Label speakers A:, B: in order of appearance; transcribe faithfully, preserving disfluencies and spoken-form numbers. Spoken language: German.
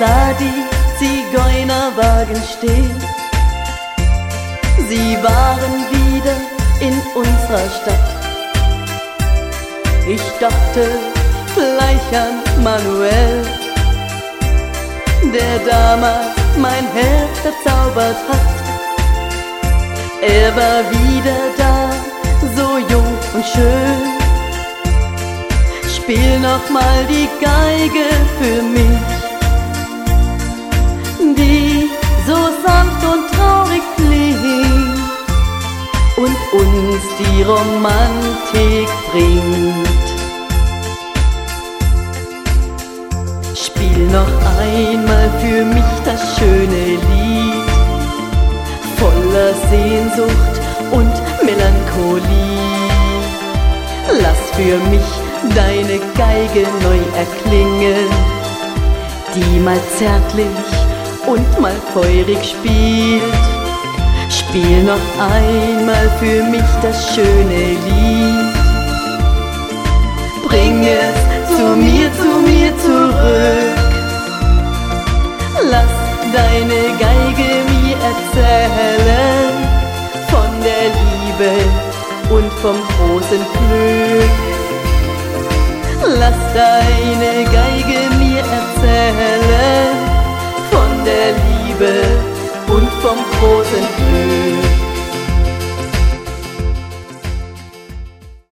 A: sah die Zigeunerwagen stehen. Sie waren wieder in unserer Stadt. Ich dachte gleich an Manuel, der damals mein Herz verzaubert hat. Er war wieder da, so jung und schön. Spiel noch mal die Geige für mich, die so sanft und traurig klingt und uns die Romantik bringt. Spiel noch einmal für mich das schöne Lied, voller Sehnsucht und Melancholie. Lass für mich deine Geige neu erklingen, die mal zärtlich und mal feurig spielt. Spiel noch einmal für mich das schöne Lied. Bring es zu mir, zu mir zurück. Lass deine Geige mir erzählen von der Liebe und vom großen Glück. Lass deine